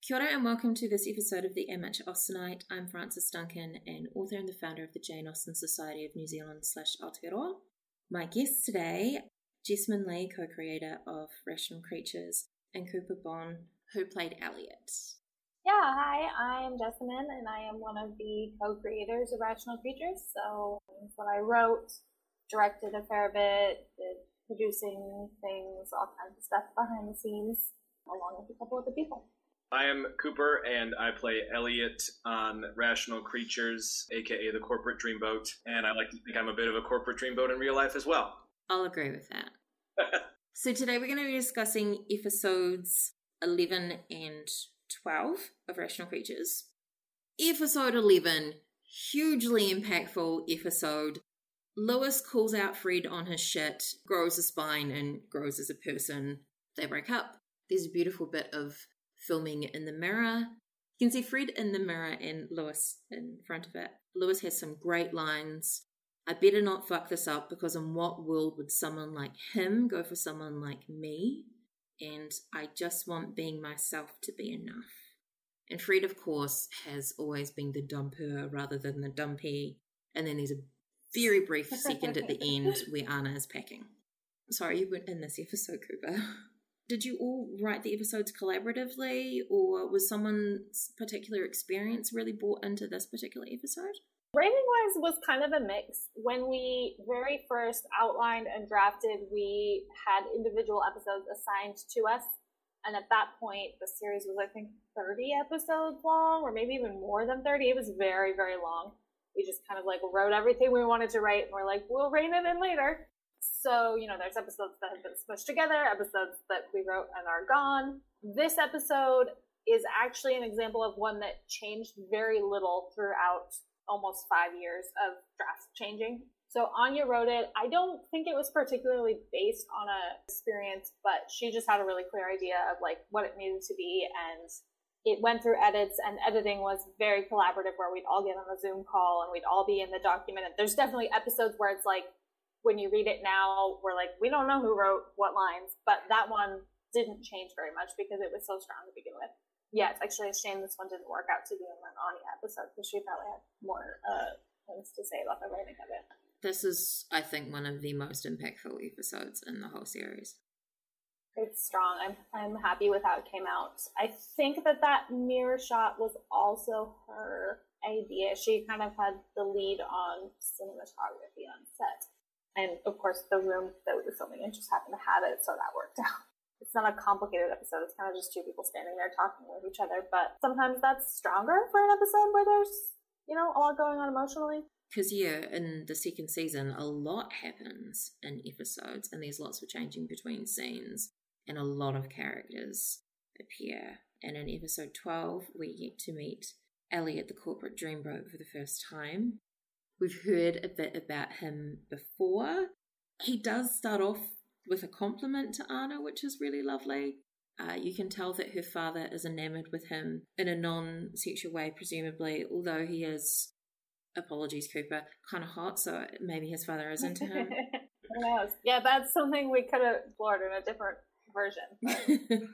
Kia ora and welcome to this episode of the Amateur Austenite. I'm Frances Duncan, an author and the founder of the Jane Austen Society of New Zealand / Aotearoa. My guests today, Jessamine Lee, co-creator of Rational Creatures, and Cooper Bond, who played Elliot. Yeah, hi, I'm Jessamine, and I am one of the co-creators of Rational Creatures. So that's what I wrote, directed a fair bit, did producing things, all kinds of stuff behind the scenes, along with a couple other people. I am Cooper, and I play Elliot on Rational Creatures, aka the Corporate Dreamboat, and I like to think I'm a bit of a corporate dreamboat in real life as well. I'll agree with that. So today we're going to be discussing episodes 11 and 12 of Rational Creatures. Episode 11, hugely impactful episode. Lewis calls out Fred on his shit, grows a spine, and grows as a person. They break up. There's a beautiful bit of filming in the mirror. You can see Fred in the mirror and Lewis in front of it. Lewis has some great lines. I better not fuck this up because in what world would someone like him go for someone like me? And I just want being myself to be enough. And Fred, of course, has always been the dumper rather than the dumpy. And then there's a very brief second at the end where Anna is packing. Sorry, you weren't in this episode, Cooper. Did you all write the episodes collaboratively, or was someone's particular experience really brought into this particular episode? Writing-wise was kind of a mix. When we very first outlined and drafted, we had individual episodes assigned to us, and at that point, the series was, I think, 30 episodes long, or maybe even more than 30. It was very, very long. We just kind of, wrote everything we wanted to write, and we're like, we'll rein it in later. So, there's episodes that have been smushed together, episodes that we wrote and are gone. This episode is actually an example of one that changed very little throughout almost 5 years of draft changing. So Anya wrote it. I don't think it was particularly based on a experience, but she just had a really clear idea of what it needed to be, and it went through edits, and editing was very collaborative where we'd all get on a Zoom call and we'd all be in the document. And there's definitely episodes where it's when you read it now, we're we don't know who wrote what lines, but that one didn't change very much because it was so strong to begin with. Yeah, it's actually a shame this one didn't work out to be in an Anya episode because she probably had more things to say about the writing of it. This is, I think, one of the most impactful episodes in the whole series. It's strong. I'm happy with how it came out. I think that mirror shot was also her idea. She kind of had the lead on cinematography on set. And, of course, the room that we were filming in just happened to have it, so that worked out. It's not a complicated episode. It's kind of just two people standing there talking with each other. But sometimes that's stronger for an episode where there's, a lot going on emotionally. Because, in the second season, a lot happens in episodes, and there's lots of changing between scenes, and a lot of characters appear. And in episode 12, we get to meet Elliot, the corporate dreamboat, for the first time. We've heard a bit about him before. He does start off with a compliment to Anna, which is really lovely. You can tell that her father is enamored with him in a non-sexual way, presumably, although he is, apologies Cooper, kind of hot, so maybe his father is into him. Who knows? Yeah, that's something we could have explored in a different version.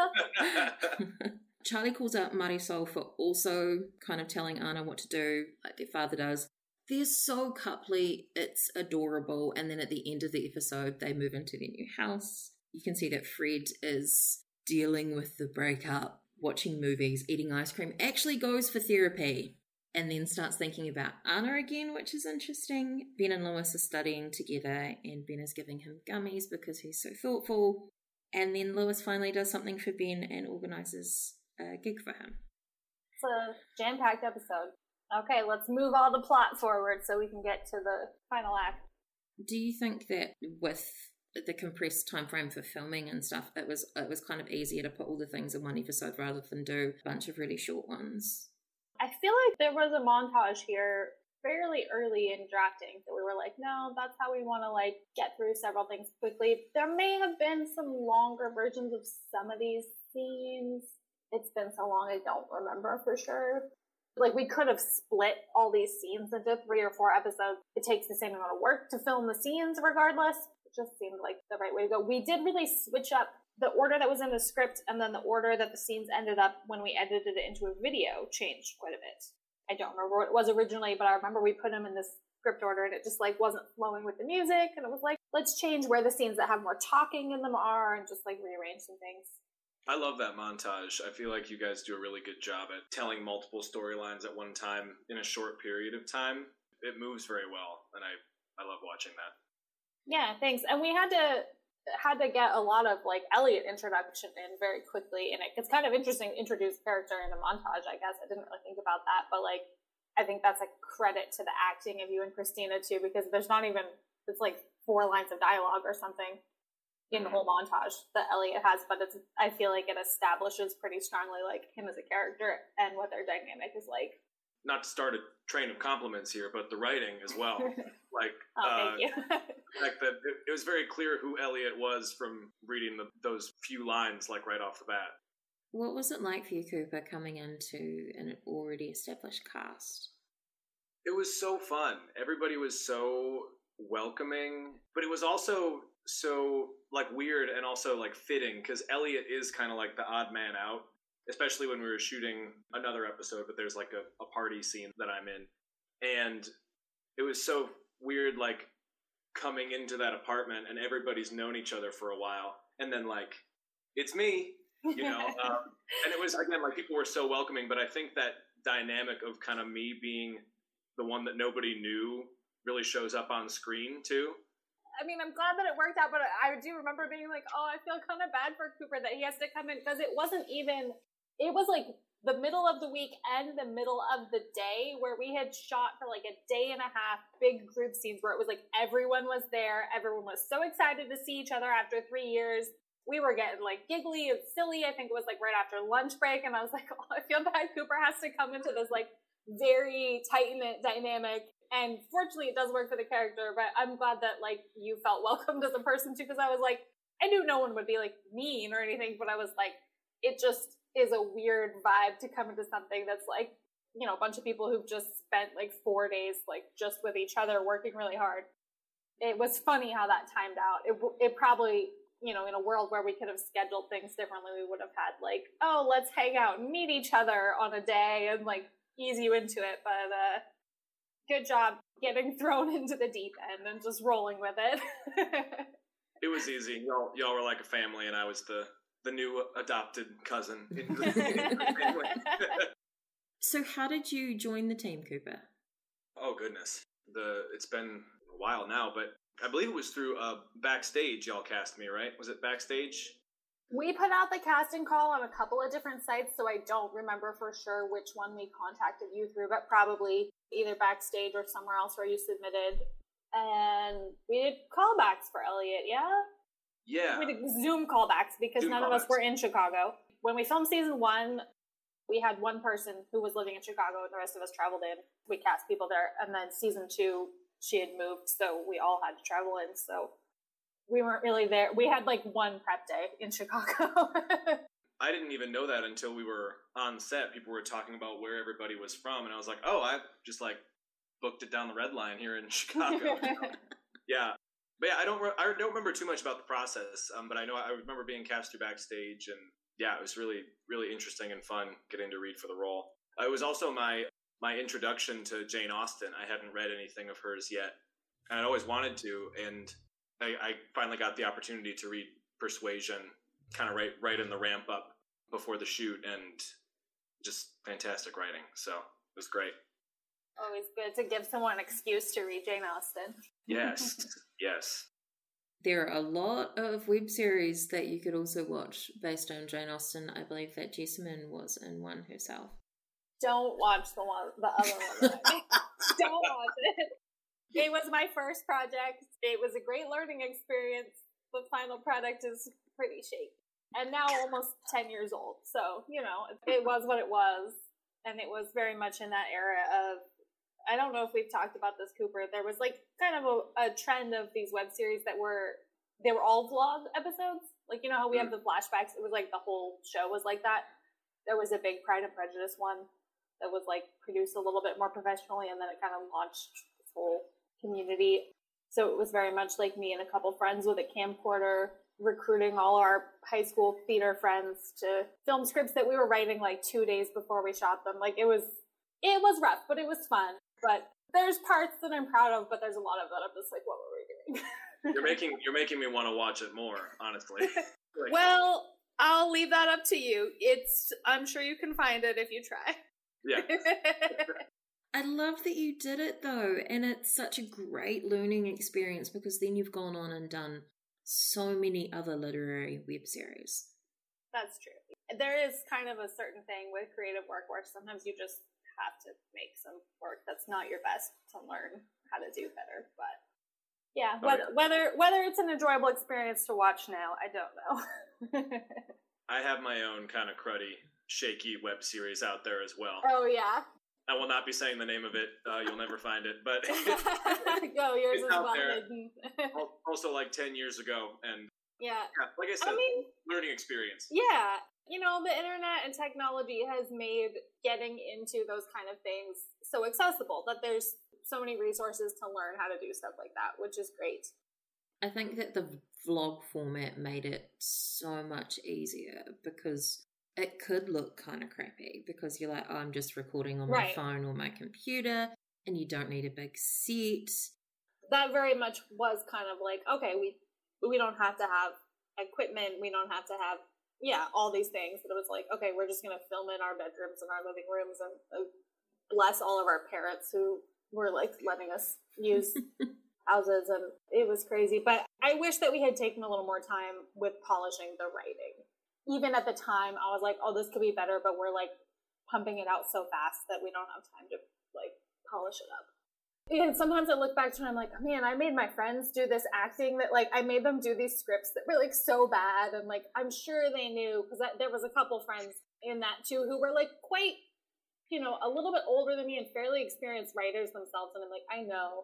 Charlie calls out Marisol for also kind of telling Anna what to do, like their father does. They're so coupley, it's adorable. And then at the end of the episode, they move into their new house. You can see that Fred is dealing with the breakup, watching movies, eating ice cream, actually goes for therapy, and then starts thinking about Anna again, which is interesting. Ben and Lewis are studying together, and Ben is giving him gummies because he's so thoughtful. And then Lewis finally does something for Ben and organises a gig for him. It's a jam-packed episode. Okay, let's move all the plot forward so we can get to the final act. Do you think that with the compressed time frame for filming and stuff, it was kind of easier to put all the things in one episode rather than do a bunch of really short ones? I feel like there was a montage here fairly early in drafting that we were no, that's how we want to get through several things quickly. There may have been some longer versions of some of these scenes. It's been so long I don't remember for sure. We could have split all these scenes into 3 or 4 episodes. It takes the same amount of work to film the scenes regardless. It just seemed like the right way to go. We did really switch up the order that was in the script and then the order that the scenes ended up when we edited it into a video changed quite a bit. I don't remember what it was originally, but I remember we put them in this script order and it just like wasn't flowing with the music, and it was like, let's change where the scenes that have more talking in them are and just like rearrange some things. I love that montage. I feel like you guys do a really good job at telling multiple storylines at one time in a short period of time. It moves very well, and I love watching that. Yeah, thanks. And we had to get a lot of like Elliot introduction in very quickly, and it's kind of interesting to introduce character in a montage, I guess. I didn't really think about that, but like I think that's a credit to the acting of you and Christina too, because there's not even, it's like 4 lines of dialogue or something in the whole montage that Elliot has, but I feel like it establishes pretty strongly like him as a character and what their dynamic is like. Not to start a train of compliments here, but the writing as well. Like, thank you. like that, it was very clear who Elliot was from reading those few lines, like right off the bat. What was it like for you, Cooper, coming into an already established cast? It was so fun. Everybody was so welcoming, but it was also so like weird and also like fitting, because Elliot is kind of like the odd man out, especially when we were shooting another episode, but there's like a party scene that I'm in. And it was so weird, like coming into that apartment and everybody's known each other for a while. And then like, it's me, you know? And it was, again, like people were so welcoming, but I think that dynamic of kind of me being the one that nobody knew really shows up on screen too. I mean, I'm glad that it worked out, but I do remember being like, oh, I feel kind of bad for Cooper that he has to come in, because it wasn't even, it was like the middle of the week and the middle of the day where we had shot for like a day and a half big group scenes where it was like everyone was there. Everyone was so excited to see each other after 3 years. We were getting like giggly and silly. I think it was like right after lunch break. And I was like, oh, I feel bad Cooper has to come into this like very tight-knit dynamic. And fortunately it does work for the character, but I'm glad that like you felt welcomed as a person too, because I was like, I knew no one would be like mean or anything, but I was like, it just is a weird vibe to come into something that's like, you know, a bunch of people who've just spent like 4 days like just with each other working really hard. It was funny how that timed out. It probably, you know, in a world where we could have scheduled things differently, we would have had like, oh, let's hang out and meet each other on a day and like ease you into it. But good job getting thrown into the deep end and just rolling with it. It was easy. Y'all were like a family, and I was the new adopted cousin in the family. So how did you join the team, Cooper? Oh, goodness. It's been a while now, but I believe it was through Backstage y'all cast me, right? Was it Backstage? We put out the casting call on a couple of different sites, so I don't remember for sure which one we contacted you through, but probably either Backstage or somewhere else where you submitted. And we did callbacks for Elliot, yeah? Yeah. We did Zoom callbacks because none of us were in Chicago. When we filmed season 1, we had one person who was living in Chicago and the rest of us traveled in. We cast people there. And then season 2, she had moved, so we all had to travel in. So we weren't really there. We had like one prep day in Chicago. I didn't even know that until we were on set. People were talking about where everybody was from, and I was like, oh, I just like booked it down the red line here in Chicago. Yeah. But yeah, I don't remember too much about the process, but I know I remember being cast through Backstage, and yeah, it was really, really interesting and fun getting to read for the role. It was also my introduction to Jane Austen. I hadn't read anything of hers yet, and I'd always wanted to, and I finally got the opportunity to read Persuasion kind of right in the ramp up before the shoot, and just fantastic writing. So it was great. Always good to give someone an excuse to read Jane Austen. Yes, yes. There are a lot of web series that you could also watch based on Jane Austen. I believe that Jessamine was in one herself. Don't watch the other one. Don't watch it. It was my first project. It was a great learning experience. The final product is pretty shaky. And now almost 10 years old. So, you know, it was what it was. And it was very much in that era of, I don't know if we've talked about this, Cooper. There was like kind of a trend of these web series that they were all vlog episodes. Like, you know how we have the flashbacks? It was like the whole show was like that. There was a big Pride and Prejudice one that was like produced a little bit more professionally, and then it kind of launched this whole community. So it was very much like me and a couple friends with a camcorder recruiting all our high school theater friends to film scripts that we were writing like 2 days before we shot them. Like it was rough, but it was fun. But there's parts that I'm proud of, but there's a lot of that I'm just like, what were we doing? You're making me want to watch it more, honestly. Like, well, I'll leave that up to you. I'm sure you can find it if you try. Yeah. I love that you did it though, and it's such a great learning experience because then you've gone on and done so many other literary web series. That's true. There is kind of a certain thing with creative work where sometimes you just have to make some work that's not your best to learn how to do better. But yeah, whether it's an enjoyable experience to watch now, I don't know. I have my own kind of cruddy, shaky web series out there as well. Oh yeah. I will not be saying the name of it. You'll never find it, but go yours is well hidden. Also, like 10 years ago, and yeah, like I said, learning experience. Yeah, the internet and technology has made getting into those kind of things so accessible that there's so many resources to learn how to do stuff like that, which is great. I think that the vlog format made it so much easier because it could look kind of crappy because you're like, oh, I'm just recording on my phone or my computer, and you don't need a big set. That very much was kind of like, okay, we don't have to have equipment, we don't have to have, all these things. But it was like, okay, we're just going to film in our bedrooms and our living rooms, and bless all of our parents who were like letting us use houses, and it was crazy. But I wish that we had taken a little more time with polishing the writing. Even at the time, I was like, oh, this could be better, but we're like pumping it out so fast that we don't have time to like polish it up. And sometimes I look back to it and I'm like, oh, man, I made my friends do this acting that like I made them do these scripts that were like so bad. And like, I'm sure they knew, because there was a couple friends in that too who were like quite, a little bit older than me and fairly experienced writers themselves. And I'm like, I know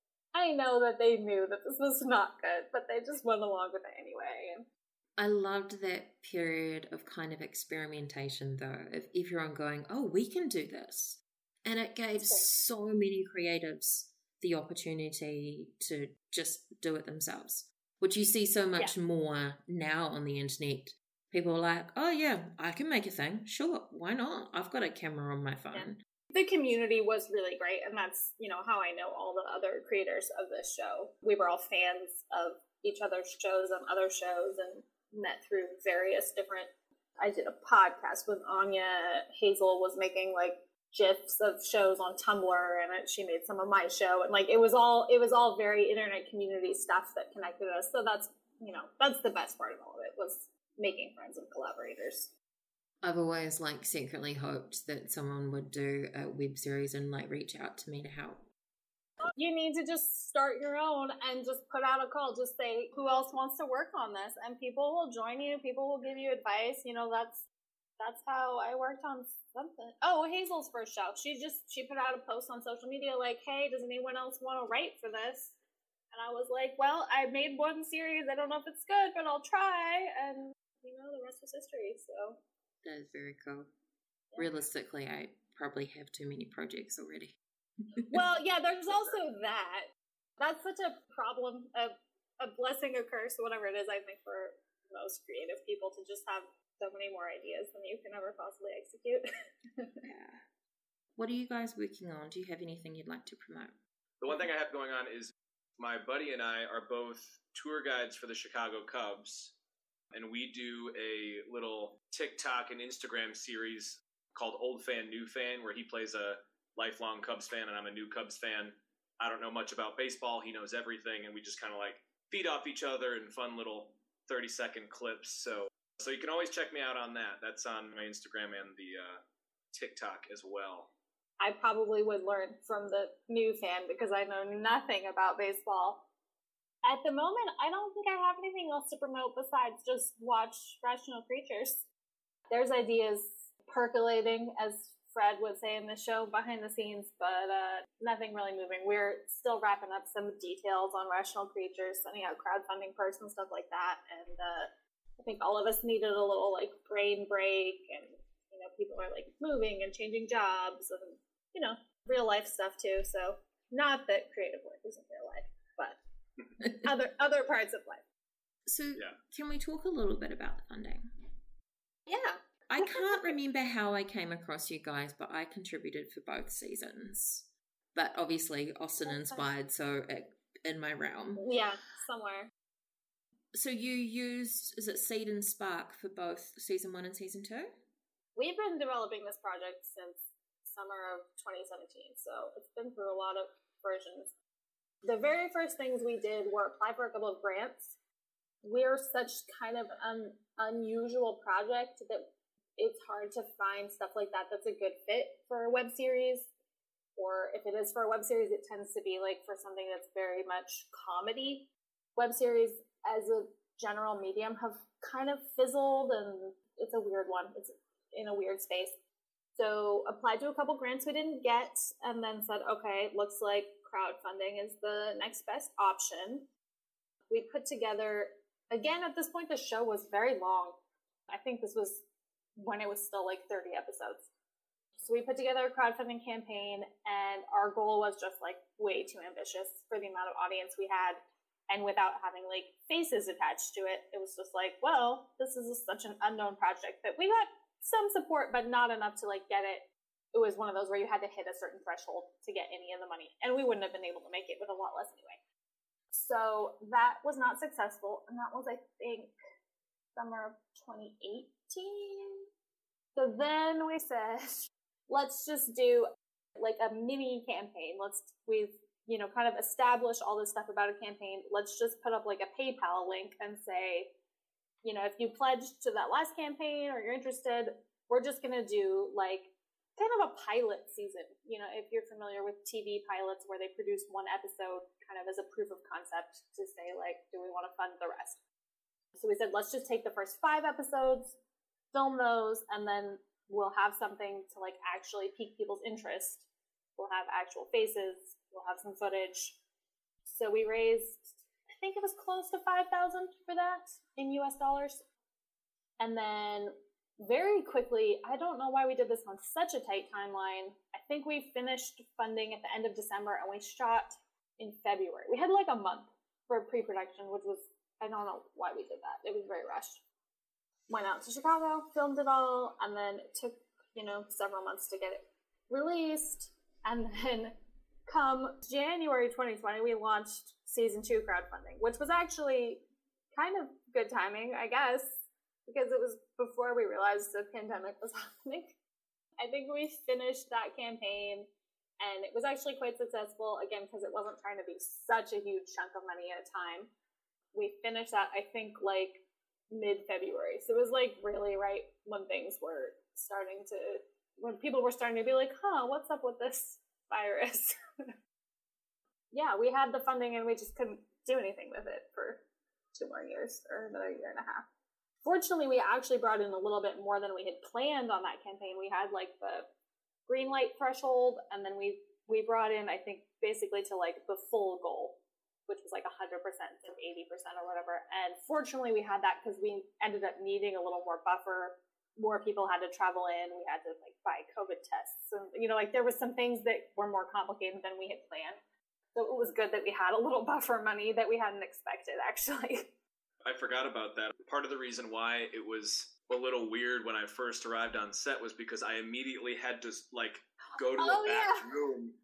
that they knew that this was not good, but they just went along with it anyway. And I loved that period of kind of experimentation, though, of everyone going, oh, we can do this. And it gave so many creatives the opportunity to just do it themselves, which you see so much more now on the internet. People are like, oh, yeah, I can make a thing. Sure, why not? I've got a camera on my phone. Yeah. The community was really great, and that's, how I know all the other creators of this show. We were all fans of each other's shows and other shows, and met through various different. I did a podcast with Anya. Hazel was making like GIFs of shows on Tumblr, and she made some of my show, and like it was all very internet community stuff that connected us. So that's that's the best part of all of it, was making friends and collaborators. I've always like secretly hoped that someone would do a web series and like reach out to me to help. You need to just start your own and just put out a call. Just say, who else wants to work on this? And people will join you. People will give you advice. That's how I worked on something. Oh, Hazel's first show. She put out a post on social media like, hey, does anyone else want to write for this? And I was like, well, I made one series. I don't know if it's good, but I'll try. And, the rest was history. So that is very cool. Yeah. Realistically, I probably have too many projects already. Well, yeah, there's also that. That's such a problem, a blessing, a curse, whatever it is, I think, for most creative people, to just have so many more ideas than you can ever possibly execute. Yeah. What are you guys working on? Do you have anything you'd like to promote? The one thing I have going on is my buddy and I are both tour guides for the Chicago Cubs, and we do a little TikTok and Instagram series called Old Fan, New Fan, where he plays a lifelong Cubs fan and I'm a new Cubs fan. I don't know much about baseball. He knows everything, and we just kind of like feed off each other in fun little 30-second clips. So you can always check me out on that. That's on my Instagram and the TikTok as well. I probably would learn from the new fan because I know nothing about baseball. At the moment, I don't think I have anything else to promote besides just watch Rational Creatures. There's ideas percolating, as Fred would say in the show, behind the scenes, but nothing really moving. We're still wrapping up some details on Rational Creatures, sending out crowdfunding perks and stuff like that, and I think all of us needed a little like brain break, and people are like moving and changing jobs, and real life stuff too. So not that creative work isn't real life, but other parts of life. So can we talk a little bit about the funding? Yeah. I can't remember how I came across you guys, but I contributed for both seasons. But obviously, Austin inspired, so in my realm. Yeah, somewhere. So you used, is it Seed and Spark for both season 1 and season 2? We've been developing this project since summer of 2017, so it's been through a lot of versions. The very first things we did were apply for a couple of grants. We're such kind of an unusual project that it's hard to find stuff like that that's a good fit for a web series. Or if it is for a web series, it tends to be like for something that's very much comedy. Web series as a general medium have kind of fizzled, and it's a weird one. It's in a weird space. So applied to a couple grants we didn't get, and then said, okay, looks like crowdfunding is the next best option. We put together, again, at this point, the show was very long. I think this was when it was still like 30 episodes. So we put together a crowdfunding campaign, and our goal was just like way too ambitious for the amount of audience we had. And without having like faces attached to it, it was just like, well, this is such an unknown project that we got some support, but not enough to like get it. It was one of those where you had to hit a certain threshold to get any of the money. And we wouldn't have been able to make it with a lot less anyway. So that was not successful. And that was, I think, summer of 2018. So then we said, let's just do like a mini campaign. We've kind of established all this stuff about a campaign. Let's just put up like a PayPal link and say, if you pledged to that last campaign or you're interested, we're just going to do like kind of a pilot season. If you're familiar with TV pilots where they produce one episode kind of as a proof of concept to say like, do we want to fund the rest? So we said, let's just take the first 5 episodes, film those, and then we'll have something to like actually pique people's interest. We'll have actual faces. We'll have some footage. So we raised, I think it was close to $5,000 for that in US dollars. And then very quickly, I don't know why we did this on such a tight timeline. I think we finished funding at the end of December and we shot in February. We had like a month for pre-production, which was, I don't know why we did that. It was very rushed. Went out to Chicago, filmed it all, and then it took, several months to get it released. And then come January 2020, we launched season 2 crowdfunding, which was actually kind of good timing, I guess, because it was before we realized the pandemic was happening. I think we finished that campaign, and it was actually quite successful, again, because it wasn't trying to be such a huge chunk of money at a time. We finished that, I think, like mid-February. So it was like really right when things were when people were starting to be like, what's up with this virus? Yeah, we had the funding and we just couldn't do anything with it for 2 more years or another year and a half. Fortunately, we actually brought in a little bit more than we had planned on that campaign. We had like the green light threshold, and then we brought in, I think, basically to like the full goal, which was like 100% to 80% or whatever. And fortunately, we had that because we ended up needing a little more buffer. More people had to travel in. We had to like buy COVID tests, and there was some things that were more complicated than we had planned. So it was good that we had a little buffer money that we hadn't expected, actually. I forgot about that. Part of the reason why it was a little weird when I first arrived on set was because I immediately had to like go to a back room.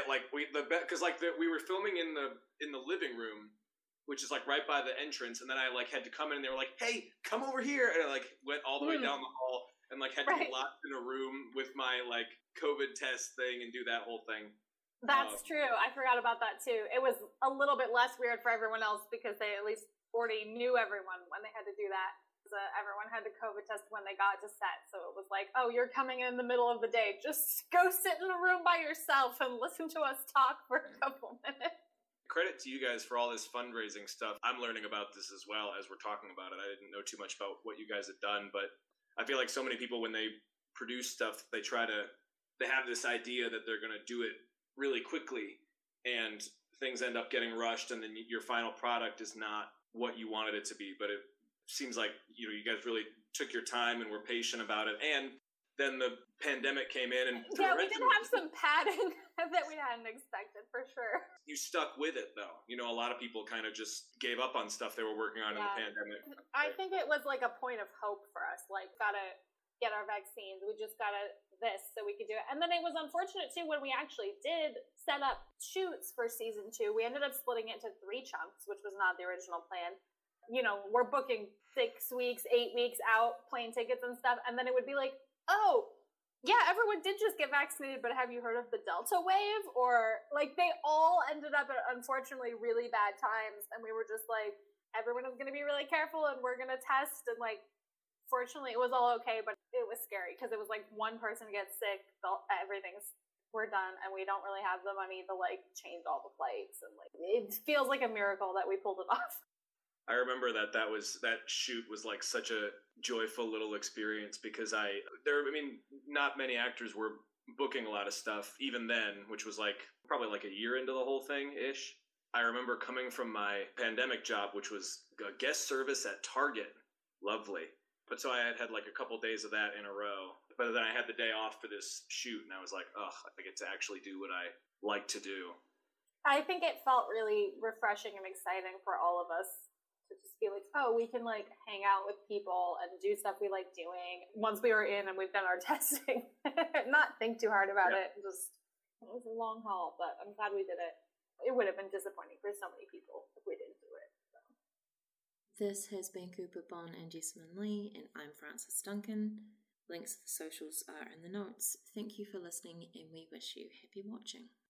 We were filming in the living room, which is like right by the entrance, and then I like had to come in and they were like, "Hey, come over here," and I like went all the way down the hall and like had to get locked in a room with my like COVID test thing and do that whole thing. That's true. I forgot about that too. It was a little bit less weird for everyone else because they at least already knew everyone when they had to do that. Everyone had to COVID test when they got to set, so it was like, oh, you're coming in the middle of the day. Just go sit in a room by yourself and listen to us talk for a couple minutes. Credit to you guys for all this fundraising stuff. I'm learning about this as well as we're talking about it. I didn't know too much about what you guys had done, but I feel like so many people, when they produce stuff, they have this idea that they're going to do it really quickly, and things end up getting rushed, and then your final product is not what you wanted it to be. But it seems like you guys really took your time and were patient about it, and then the pandemic came in and we did have some padding that we hadn't expected for sure. You stuck with it though. You know, a lot of people kind of just gave up on stuff they were working on in the pandemic. I think it was like a point of hope for us. Like, gotta get our vaccines. We just gotta this so we could do it. And then it was unfortunate too when we actually did set up shoots for season 2. We ended up splitting it into 3 chunks, which was not the original plan. You know, we're booking 6 weeks, 8 weeks out, plane tickets and stuff, and then it would be like, oh, yeah, everyone did just get vaccinated, but have you heard of the Delta wave? Or, like, they all ended up at, unfortunately, really bad times, and we were just like, everyone is going to be really careful, and we're going to test, and, like, fortunately, it was all okay, but it was scary, because it was like, one person gets sick, we're done, and we don't really have the money to, like, change all the flights, and, like, it feels like a miracle that we pulled it off. I remember that shoot was like such a joyful little experience because not many actors were booking a lot of stuff even then, which was like probably like a year into the whole thing-ish. I remember coming from my pandemic job, which was a guest service at Target. Lovely. But so I had like a couple days of that in a row. But then I had the day off for this shoot and I was like, I get to actually do what I like to do. I think it felt really refreshing and exciting for all of us to just be like, oh, we can like hang out with people and do stuff we like doing once we were in and we've done our testing. Not think too hard about it. It was a long haul, but I'm glad we did it. It would have been disappointing for so many people if we didn't do it. So. This has been Cooper Bond and Jessamine Lee, and I'm Frances Duncan. Links to the socials are in the notes. Thank you for listening, and we wish you happy watching.